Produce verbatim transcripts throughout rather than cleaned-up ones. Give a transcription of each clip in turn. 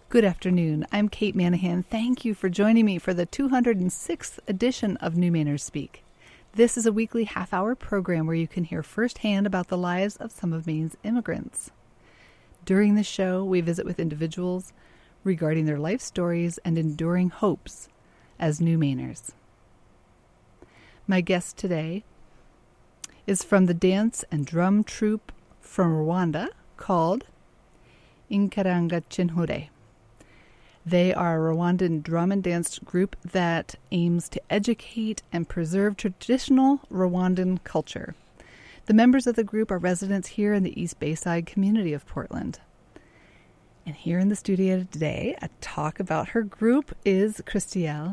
Good afternoon. I'm Kate Manahan. Thank you for joining me for the two hundred sixth edition of New Mainers Speak. This is a weekly half-hour program where you can hear firsthand about the lives of some of Maine's immigrants. During the show, we visit with individuals regarding their life stories and enduring hopes as New Mainers. My guest today is from the dance and drum troupe from Rwanda called Inkaranga Chinhure. They are a Rwandan drum and dance group that aims to educate and preserve traditional Rwandan culture. The members of the group are residents here in the East Bayside community of Portland. And here in the studio today, a talk about her group is Christielle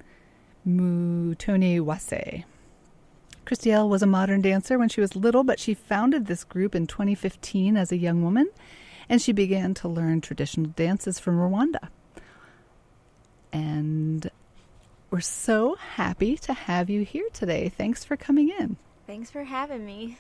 Mutoniwase. Christielle was a modern dancer when she was little, but she founded this group in twenty fifteen as a young woman, and she began to learn traditional dances from Rwanda. And we're so happy to have you here today. Thanks for coming in. Thanks for having me.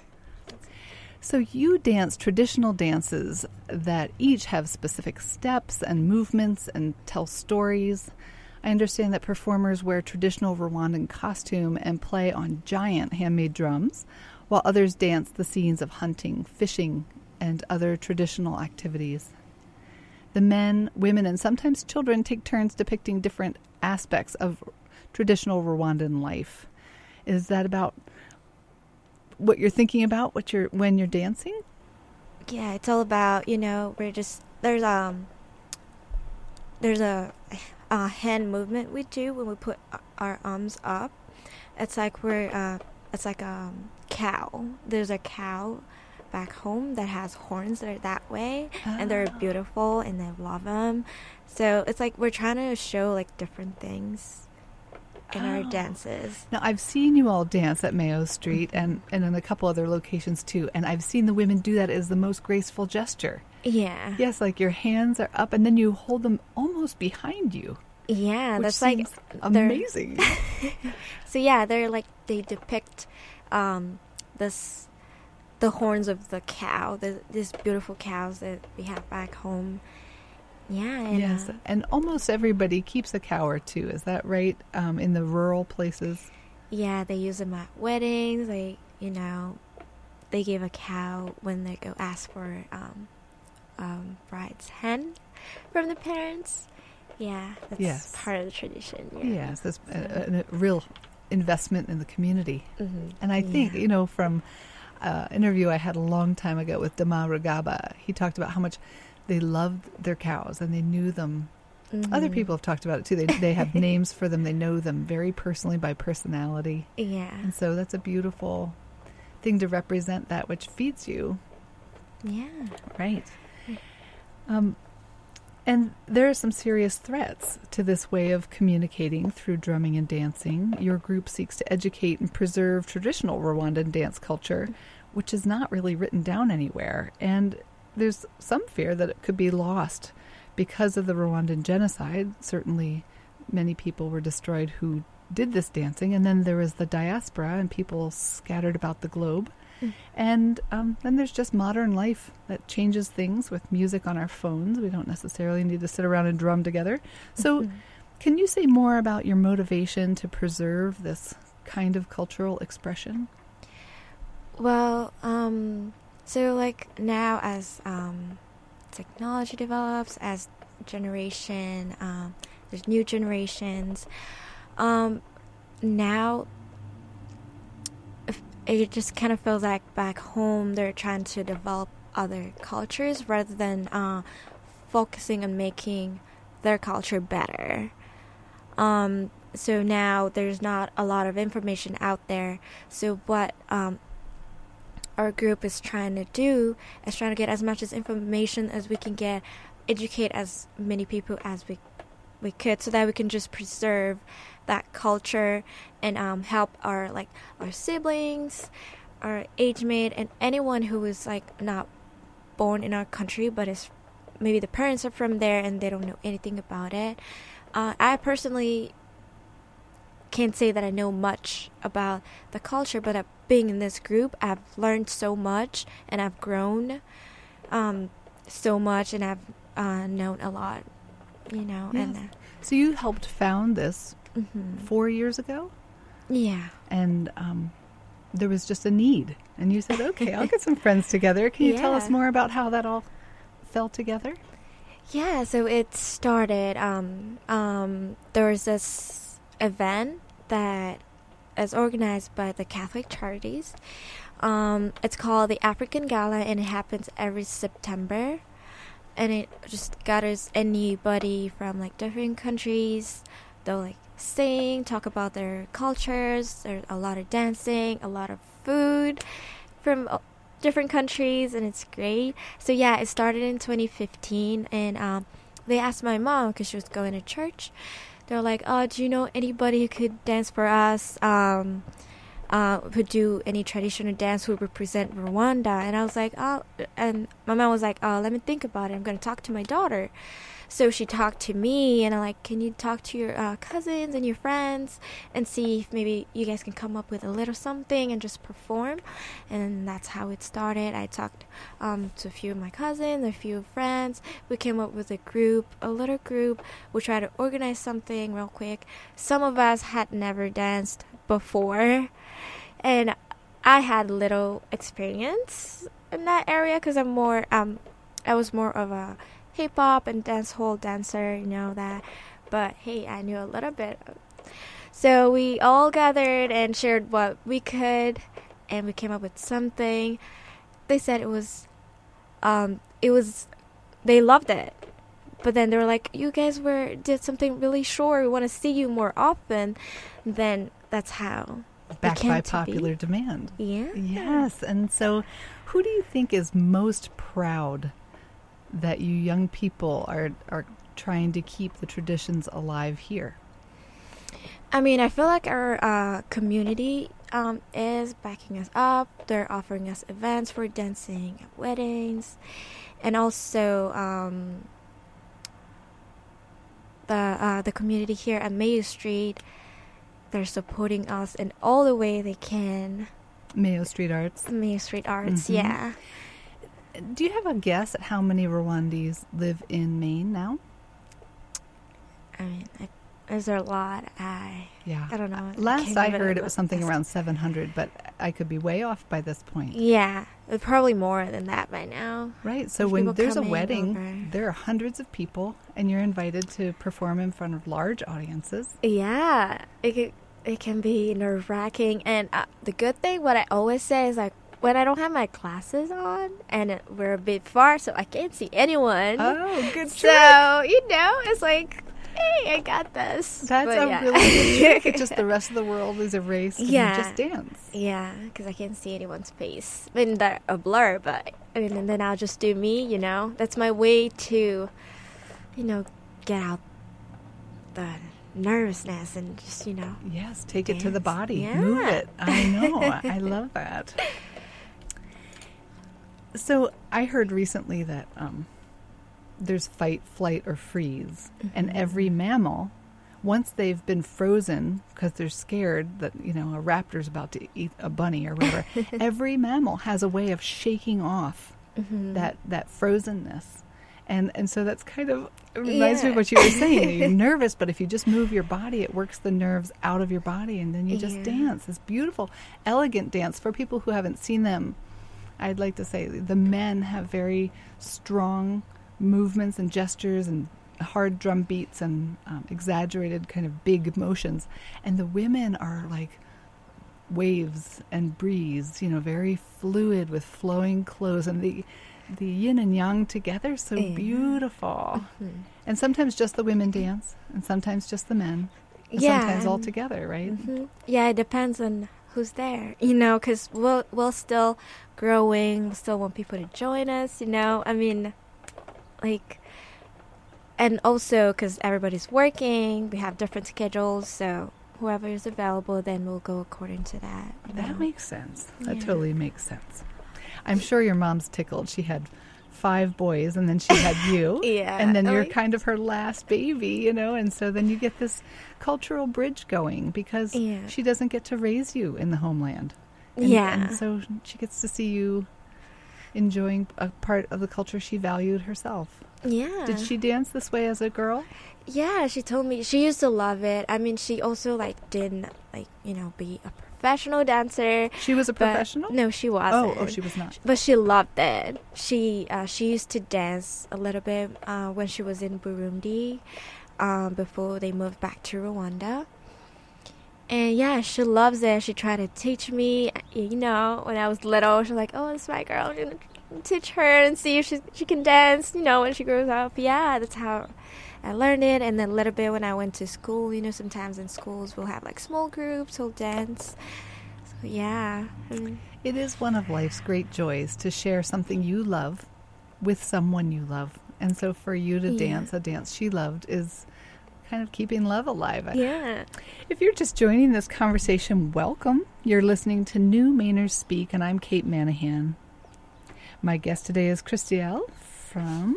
So you dance traditional dances that each have specific steps and movements and tell stories. I understand that performers wear traditional Rwandan costume and play on giant handmade drums, while others dance the scenes of hunting, fishing, and other traditional activities. The men, women, and sometimes children take turns depicting different aspects of traditional Rwandan life. Is that about what you're thinking about what you're when you're dancing? Yeah, it's all about, you know, we're just there's um there's a, a hand movement we do when we put our arms up. It's like we're uh it's like a um, cow. There's a cow back home that has horns that are that way, oh. and they're beautiful and they love them. So it's like we're trying to show like different things in oh. our dances. Now I've seen you all dance at Mayo Street and, and in a couple other locations too, and I've seen the women do that as the most graceful gesture. Yeah. Yes, like your hands are up and then you hold them almost behind you. Yeah, which that's seems like amazing. So yeah, they're like they depict um, this. the horns of the cow, the, these beautiful cows that we have back home. Yeah. And, yes, uh, and almost everybody keeps a cow or two. Is that right? Um, in the rural places? Yeah, they use them at weddings. They, you know, they give a cow when they go ask for um, um, bride's hand from the parents. Yeah, that's yes. part of the tradition. Yeah. Yes, that's a, a, a real investment in the community. Mm-hmm. And I think, yeah. you know, from Uh, interview I had a long time ago with Dama Rugaba. He talked about how much they loved their cows and they knew them. Mm-hmm. Other people have talked about it too. They they have names for them. They know them very personally by personality. Yeah. And so that's a beautiful thing to represent that which feeds you. Yeah. Right. Um, and there are some serious threats to this way of communicating through drumming and dancing. Your group seeks to educate and preserve traditional Rwandan dance culture, which is not really written down anywhere. And there's some fear that it could be lost because of the Rwandan genocide. Certainly many people were destroyed who did this dancing. And then there was the diaspora and people scattered about the globe. And um, then there's just modern life that changes things with music on our phones. We don't necessarily need to sit around and drum together. So mm-hmm. can you say more about your motivation to preserve this kind of cultural expression? Well, um, so like now as um, technology develops, as generation, um, there's new generations, um, now it just kind of feels like back home they're trying to develop other cultures rather than uh, focusing on making their culture better. Um, so now there's not a lot of information out there. So what um, our group is trying to do is trying to get as much as information as we can get, educate as many people as we we could, so that we can just preserve that culture and um, help our like our siblings, our age mate, and anyone who is like not born in our country but is maybe the parents are from there and they don't know anything about it. Uh, I personally can't say that I know much about the culture, but uh, being in this group, I've learned so much and I've grown um, so much, and I've uh, known a lot you know. Yes. And uh, so you helped found this mm-hmm. four years ago? Yeah. And um, there was just a need. And you said, okay, I'll get some friends together. Can you yeah. tell us more about how that all fell together? Yeah, so it started, um, um, there was this event that is organized by the Catholic Charities. Um, it's called the African Gala, and it happens every September. And it just gathers anybody from like different countries. They'll like sing, talk about their cultures. There's a lot of dancing, a lot of food from uh, different countries, and it's great. So yeah, it started in twenty fifteen, and um, they asked my mom because she was going to church. They're like, "Oh, do you know anybody who could dance for us? Um, uh, who do any traditional dance who represent Rwanda?" And I was like, "Oh," and my mom was like, "Oh, let me think about it. I'm gonna talk to my daughter." So she talked to me, and I'm like, "Can you talk to your uh, cousins and your friends and see if maybe you guys can come up with a little something and just perform?" And that's how it started. I talked um, to a few of my cousins, a few friends. We came up with a group, a little group. We tried to organize something real quick. Some of us had never danced before, and I had little experience in that area because I'm more, um, I was more of a hip-hop and dancehall dancer, you know that, but hey, I knew a little bit. So we all gathered and shared what we could, and we came up with something. They said it was um it was they loved it, but then they were like, "You guys were did something really short, we want to see you more often." Then that's how backed by popular demand. Yeah. Yes. And so who do you think is most proud that you young people are are trying to keep the traditions alive here? I mean, I feel like our uh, community um, is backing us up. They're offering us events for dancing at weddings. And also um, the uh, the community here at Mayo Street, they're supporting us in all the way they can. Mayo Street Arts. Mayo Street Arts, mm-hmm. yeah. Do you have a guess at how many Rwandese live in Maine now? I mean, I, there's a lot. I yeah. I don't know. Last I, I heard it was list. something around seven hundred, but I could be way off by this point. Yeah, probably more than that by now. Right. So there's when there's a coming wedding, over. there are hundreds of people, and you're invited to perform in front of large audiences. Yeah, it can, it can be nerve-wracking. And uh, the good thing, what I always say is like, when I don't have my glasses on and we're a bit far, so I can't see anyone. Oh, good So, trick. you know, it's like, hey, I got this. That's but a yeah. really good trick. It's just the rest of the world is erased Yeah. and you just dance. Yeah, because I can't see anyone's face. I mean, they're a blur, but I mean, and then I'll just do me, you know. That's my way to, you know, get out the nervousness and just, you know. Yes, take dance. it to the body. Yeah. Move it. I know. I love that. So I heard recently that um, there's fight, flight, or freeze. Mm-hmm. And every mammal, once they've been frozen because they're scared that, you know, a raptor's about to eat a bunny or whatever, every mammal has a way of shaking off mm-hmm. that, that frozenness. And and so that's kind of, it reminds yeah. me of what you were saying. You're nervous, but if you just move your body, it works the nerves out of your body, and then you just yeah. dance. This beautiful, elegant dance. For people who haven't seen them, I'd like to say the men have very strong movements and gestures and hard drum beats and um, exaggerated kind of big motions. And the women are like waves and breeze, you know, very fluid with flowing clothes. And the the yin and yang together, so yeah. beautiful. Mm-hmm. And sometimes just the women dance, and sometimes just the men. And yeah. sometimes all together, right? Mm-hmm. Yeah, it depends on who's there, you know, because we'll, we'll still growing, we still want people to join us, you know, I mean, like, and also because everybody's working, we have different schedules, so whoever is available, then we'll go according to that. That know? makes sense. That Yeah. totally makes sense. I'm sure your mom's tickled. She had five boys, and then she had you. Yeah. And then Oh, you're yeah. kind of her last baby, you know, and so then you get this cultural bridge going because Yeah. she doesn't get to raise you in the homeland. And, Yeah. And so she gets to see you enjoying a part of the culture she valued herself. Yeah. Did she dance this way as a girl? Yeah, she told me she used to love it. I mean, she also like didn't like you know be a professional dancer. She was a professional? No, she wasn't. Oh, oh, she was not. But she loved it. She uh, she used to dance a little bit uh, when she was in Burundi, um, before they moved back to Rwanda. And yeah, she loves it. She tried to teach me. You know, when I was little, she was like, "Oh, it's my girl. I'm gonna teach her and see if she she can dance." You know, when she grows up. Yeah, that's how I learned it. And then a little bit when I went to school. You know, sometimes in schools we'll have like small groups who'll dance. So yeah, I mean, it is one of life's great joys to share something you love with someone you love. And so for you to yeah. dance a dance she loved is kind of keeping love alive. Yeah. If you're just joining this conversation, welcome. You're listening to New Mainers Speak, and I'm Kate Manahan. My guest today is Christielle from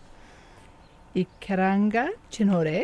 Ikaranga Chinore,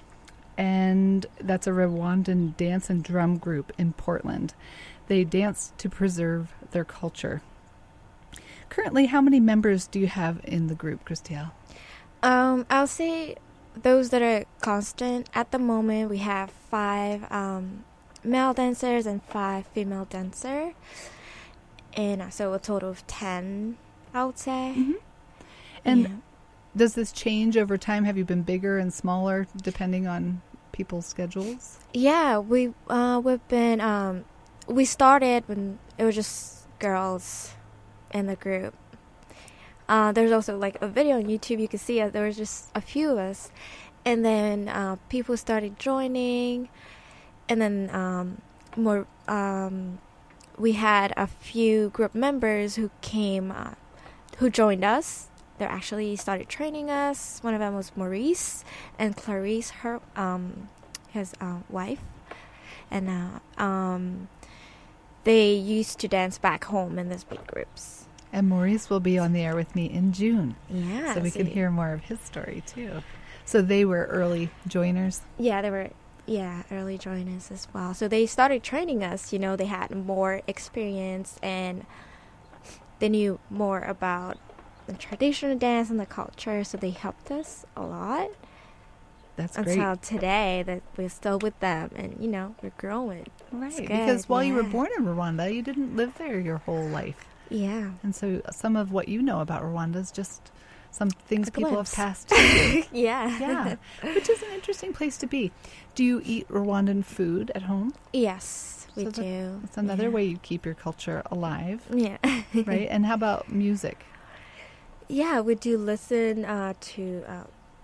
and that's a Rwandan dance and drum group in Portland. They dance to preserve their culture. Currently, how many members do you have in the group, Christielle? Um, I'll say those that are constant at the moment, we have five um, male dancers and five female dancers, and uh, so a total of ten, I would say. Mm-hmm. And yeah. Does this change over time? Have you been bigger and smaller depending on people's schedules? Yeah, we uh, we've been um, we started when it was just girls in the group. Uh, there's also like a video on YouTube. You can see it. There was just a few of us, and then uh, people started joining, and then um, more. Um, we had a few group members who came, uh, who joined us. They actually started training us. One of them was Maurice and Clarice, her um, his uh, wife, and uh, um, they used to dance back home in these big groups. And Maurice will be on the air with me in June. Yeah. So we can hear more of his story, too. So they were early joiners? Yeah, they were, yeah, early joiners as well. So they started training us. You know, they had more experience and they knew more about the traditional dance and the culture. So they helped us a lot. That's until great. Until today that we're still with them and, you know, we're growing. Right. Because while yeah. you were born in Rwanda, you didn't live there your whole life. Yeah. And so some of what you know about Rwanda is just some things a people glimpse. have passed through. yeah. Yeah. Which is an interesting place to be. Do you eat Rwandan food at home? Yes, we so do. It's another yeah. way you keep your culture alive. Yeah. Right? And how about music? Yeah, we do listen uh, to uh,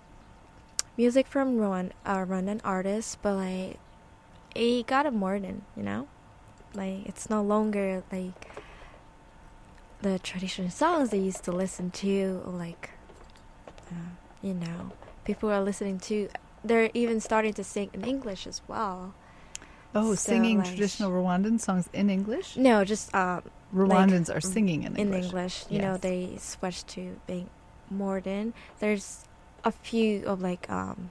music from Rwand- uh, Rwandan artists, but like, it got a modern, you know? Like, it's no longer like the traditional songs they used to listen to, or like, uh, you know, people are listening to. They're even starting to sing in English as well. Oh, so, singing like, traditional Rwandan songs in English? No, just um, Rwandans like, are singing in English. In English, you yes. know, they switched to being modern. There's a few of like um,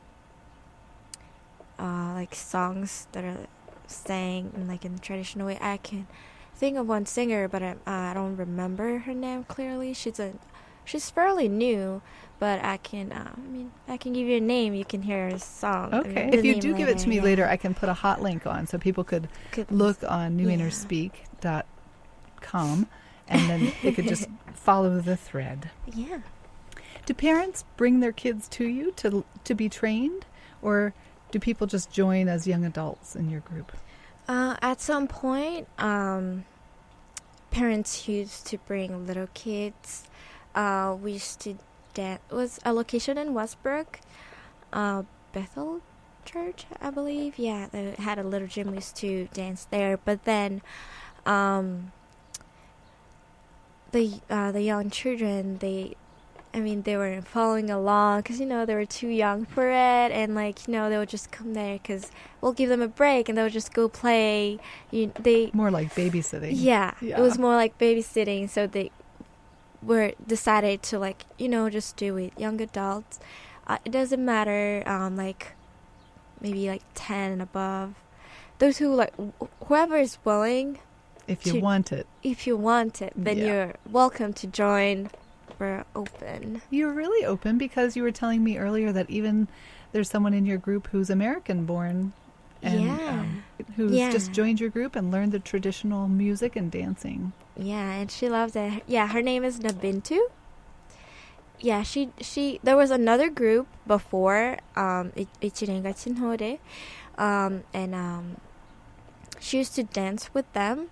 uh, like songs that are sang in like in traditional way. I can think of one singer, but I, uh, I don't remember her name clearly. She's a, she's fairly new, but I can, uh, I mean, I can give you a name. You can hear her song. Okay. I mean, if you do give it to me yeah. later, I can put a hot link on so people could, could look on new yeah. mainers speak dot com and then they could just follow the thread. Yeah. Do parents bring their kids to you to to be trained, or do people just join as young adults in your group? Uh, at some point, um, parents used to bring little kids. Uh, we used to dance. It was a location in Westbrook, uh, Bethel Church, I believe. Yeah, they had a little gym. We used to dance there. But then, um, the uh, the young children, they. I mean, they were following along because, you know, they were too young for it. And, like, you know, they would just come there because we'll give them a break and they'll just go play. You, they More like babysitting. Yeah, yeah. It was more like babysitting. So they were decided to, like, you know, just do it. Young adults. Uh, it doesn't matter, um, like, maybe, like, ten and above. Those who, like, wh- whoever is willing If you to, want it. If you want it, then Yeah. you're welcome to join. We're open. You're really open because you were telling me earlier that even there's someone in your group who's American born and Yeah. um, who's Yeah. just joined your group and learned the traditional music and dancing. Yeah, and she loves it. Yeah, her name is Nabintu. Yeah, she she. There was another group before, um, Ichirenga Chinhore, um, and um, she used to dance with them,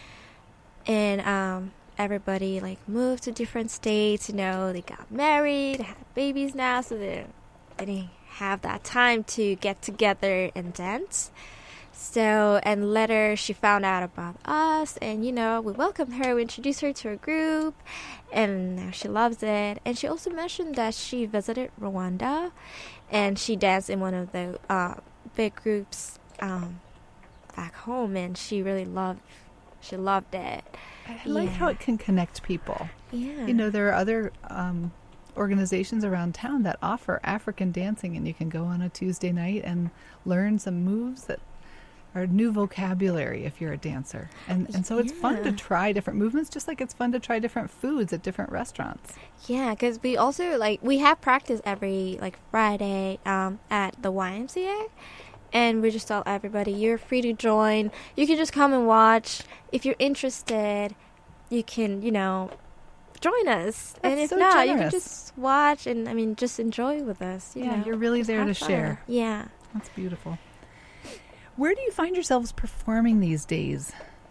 and um, everybody like moved to different states. You know, they got married, had babies now, so they they didn't have that time to get together and dance. So, and later she found out about us, and you know, we welcomed her, we introduced her to a group, and now she loves it. And she also mentioned that she visited Rwanda, and she danced in one of the uh, big groups um, back home, and she really loved, she loved it. I like Yeah. how it can connect people. Yeah. You know, there are other um, organizations around town that offer African dancing, and you can go on a Tuesday night and learn some moves that are new vocabulary if you're a dancer. And and so it's fun to Yeah. try different movements, just like it's fun to try different foods at different restaurants. Yeah, because we also, like, we have practice every, like, Friday um, at the Y M C A. And we just tell everybody, you're free to join. You can just come and watch. If you're interested, you can, you know, join us. and That's if so not, you generous. can just watch and, I mean, just enjoy with us. You Yeah, know, you're really just there have to fun. share. Yeah. That's beautiful. Where do you find yourselves performing these days?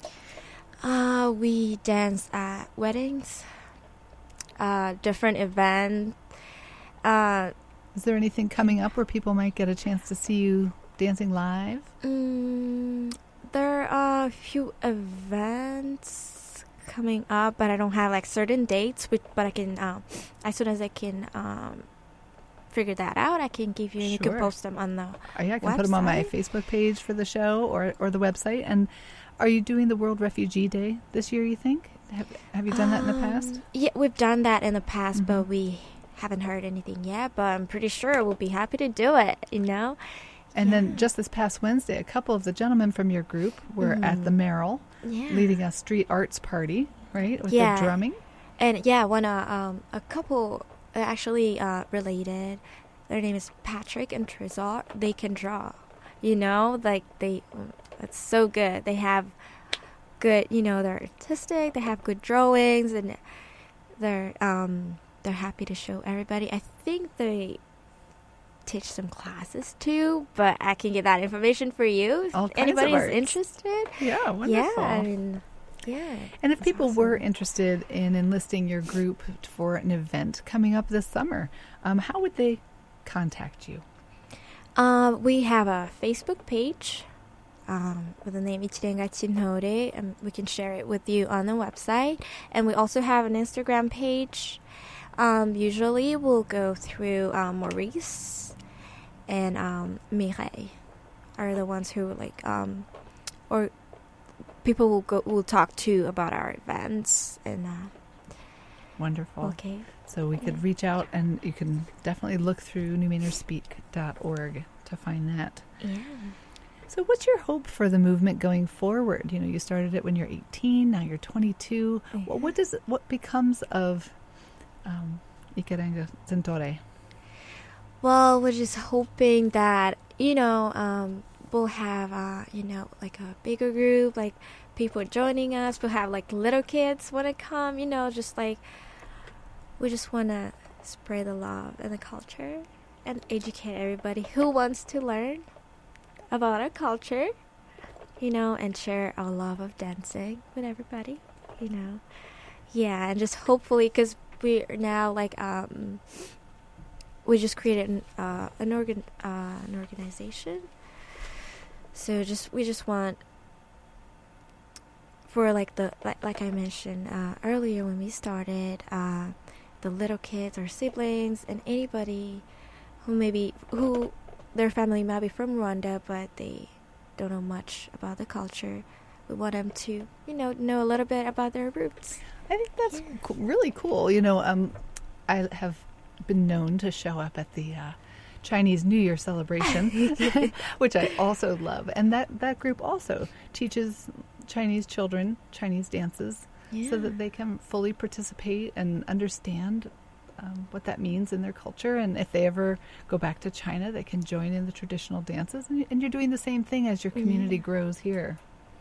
Uh, we dance at weddings, uh, different events. Uh, Is there anything coming up where people might get a chance to see you dancing live? Mm, there are a few events coming up, but I don't have like certain dates. Which, but I can, um, as soon as I can um, figure that out, I can give you. And you can Sure. post them on the. Oh, yeah, I can put them on my website? Facebook page for the show or, or the website. And are you doing the World Refugee Day this year, you think? Have, have you done that in the past? Um, Yeah, we've done that in the past, Mhm. but we haven't heard anything yet. But I'm pretty sure we'll be happy to do it. You know. And Yeah. then just this past Wednesday, a couple of the gentlemen from your group were at the Mhm. Merrill Yeah. leading a street arts party, right? With Yeah. the drumming. And yeah, one uh, um a couple uh, actually uh related. Their name is Patrick and Trezor. They can draw, you know, like they. It's so good. They have good, you know, they're artistic. They have good drawings, and they're um they're happy to show everybody. I think they teach some classes too, but I can get that information for you if All kinds of anybody's arts. interested. Yeah, wonderful. Yeah, I mean, yeah. And if That's people were awesome. interested in enlisting your group for an event coming up this summer, um, how would they contact you? Um, we have a Facebook page um, with the name Ichirenga Chinhore, and we can share it with you on the website. And we also have an Instagram page. Um, usually we'll go through um, Maurice and um, Mireille are the ones who like um, or people will go will talk to about our events and uh, Wonderful. okay. So we could reach out, and you can definitely look through new maners speak dot org to find that. Yeah. So what's your hope for the movement going forward? You know, you started it when you're eighteen, now you're twenty-two. Well, what does what becomes of um, Ichirenga Chinhore? Well, we're just hoping that, you know, um, we'll have, uh, you know, like a bigger group, like people joining us. We'll have like little kids want to come, you know, just like we just want to spread the love and the culture and educate everybody who wants to learn about our culture, you know, and share our love of dancing with everybody, you know. Yeah, and just hopefully, because we're now like, um, we just created an uh, an organ uh, an organization. So just we just want for like the like, like I mentioned uh, earlier when we started, uh, the little kids or siblings and anybody who maybe who their family might be from Rwanda but they don't know much about the culture. We want them to, you know, know a little bit about their roots. I think that's Yeah. co- really cool. You know, um, I have been known to show up at the uh, Chinese New Year celebration, which I also love. And that, that group also teaches Chinese children Chinese dances Yeah. so that they can fully participate and understand um, what that means in their culture. And if they ever go back to China, they can join in the traditional dances. And, and you're doing the same thing as your community Yeah. grows here.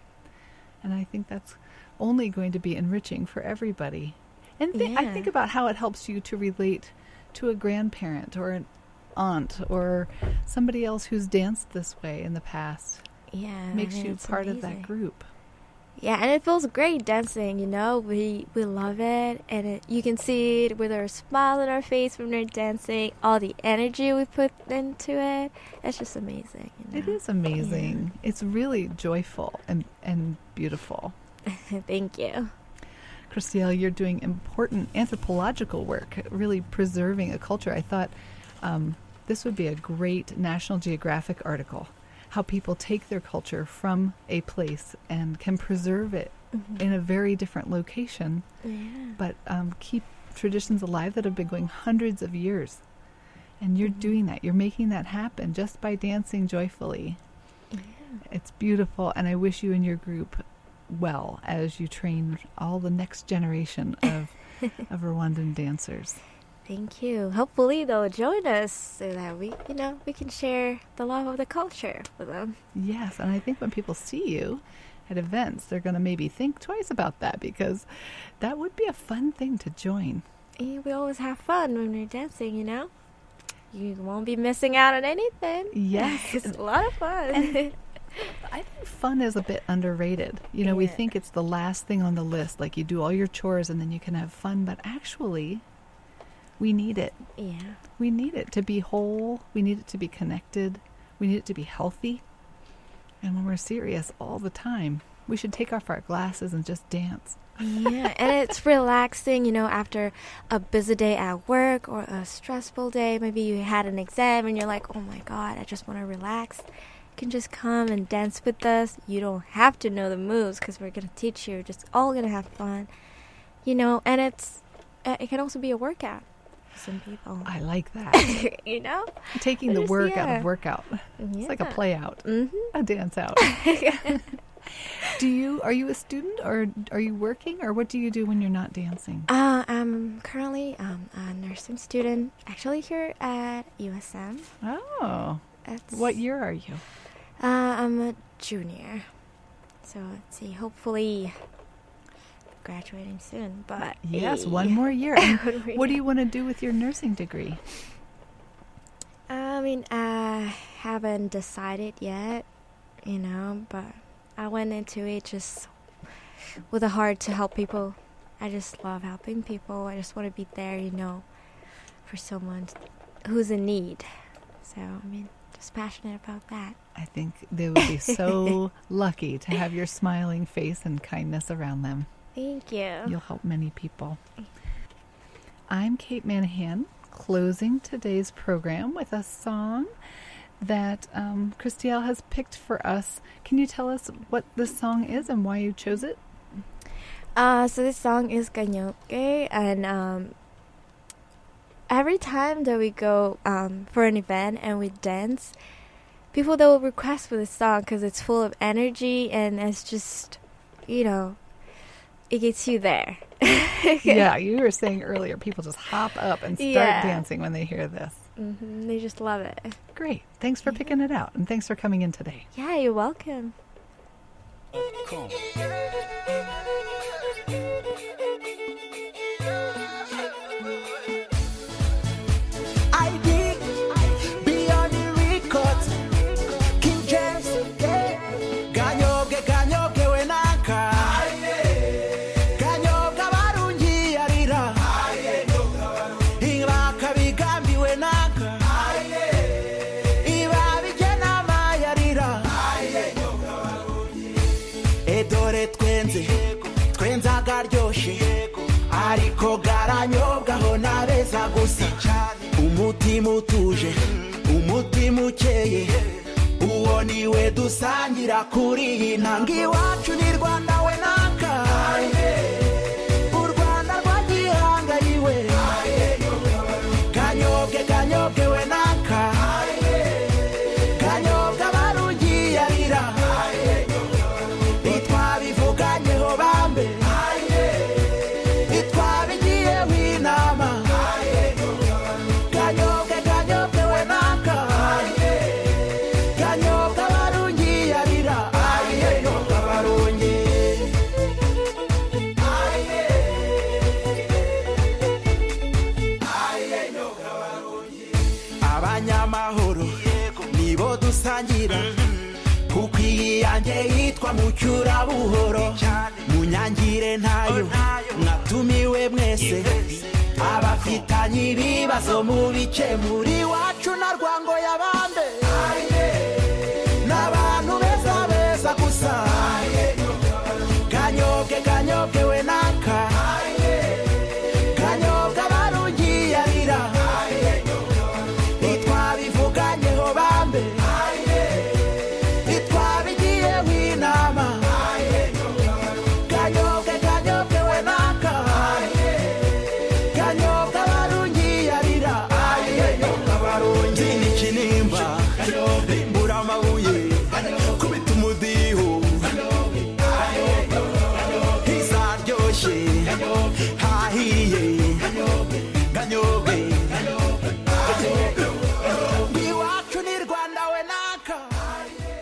And I think that's only going to be enriching for everybody. And th- I Yeah. think about how it helps you to relate to a grandparent or an aunt or somebody else who's danced this way in the past. Yeah. Makes and you it's part of amazing. that group. Yeah, and it feels great dancing, you know. We we love it, and it, you can see it with our smile on our face when we're dancing, all the energy we put into it. It's just amazing. You It know? is amazing. It's really joyful and, and beautiful. Thank you. Christielle, you're doing important anthropological work, really preserving a culture. I thought um, this would be a great National Geographic article, how people take their culture from a place and can preserve it Mhm. in a very different location, Yeah. but um, keep traditions alive that have been going hundreds of years. And you're Mhm. doing that. You're making that happen just by dancing joyfully. Yeah. It's beautiful, and I wish you and your group well as you train all the next generation of of Rwandan dancers. Thank you. Hopefully they'll join us so that we, you know, we can share the love of the culture with them. Yes, and I think when people see you at events, they're going to maybe think twice about that, because that would be a fun thing to join. And we always have fun when we're dancing, you know? You won't be missing out on anything. Yes. It's a lot of fun. And I think fun is a bit underrated. You know, we Yeah. think it's the last thing on the list, like you do all your chores and then you can have fun, but actually we need it. Yeah. We need it to be whole. We need it to be connected. We need it to be healthy. And when we're serious all the time, we should take off our glasses and just dance. Yeah, and it's relaxing, you know, after a busy day at work or a stressful day. Maybe you had an exam and you're like, oh my God, I just want to relax. You can just come and dance with us. You don't have to know the moves because we're going to teach you. We're just all going to have fun, you know, and it's, uh, it can also be a workout for some people. I like that. You know? Taking the Just- work out yeah. of workout. It's like a Yeah. play out, Mm-hmm. a dance out. Do you, are you a student or are you working, or what do you do when you're not dancing? Uh, I'm currently um, a nursing student, actually here at U S M. Oh, It's, what year are you? Uh, I'm a junior. So let's see, hopefully graduating soon. But Yes, eh, one more year. And one more what do year. you want to do with your nursing degree? I mean, I haven't decided yet, you know, but I went into it just with a heart to help people. I just love helping people. I just want to be there, you know, for someone who's in need. So, I mean, just passionate about that. I think they would be so lucky to have your smiling face and kindness around them. Thank you. You'll help many people. I'm Kate Manahan, closing today's program with a song that um, Christielle has picked for us. Can you tell us what this song is and why you chose it? Uh, so this song is Ganyoke, and um, every time that we go um, for an event and we dance, people that will request for this song because it's full of energy and it's just, you know, it gets you there. Yeah, you were saying earlier, people just hop up and start Yeah. dancing when they hear this. Mm-hmm, they just love it. Great. Thanks for Yeah. picking it out, and thanks for coming in today. Yeah, you're welcome. Come. I dig beyond the records. King James, ganyoge ganyoge wenaka. Ganyoga barungi arira. Ingaka bigambi wenaka. Iba bigena mayarira. Edore twenze twenze agaryoshe ariko garanyobwaho nabeza gusa umutima utuje umutima ukeye uwo niwe dusangira kuri iyi ntanga iwacu ni Rwanda we naka u Rwanda rwa gihanga yiwe ganyobwe ganyobwe we naka ganyobwa barungi yarira bitwa bivu abanyamahoro nibo dusangira kuko iyi yanjye yitwa mucyura buhoro munyangire ntayo mwatumiwe mwese abafitanye ibibazo mu bice muri wacu na Rwango yabambe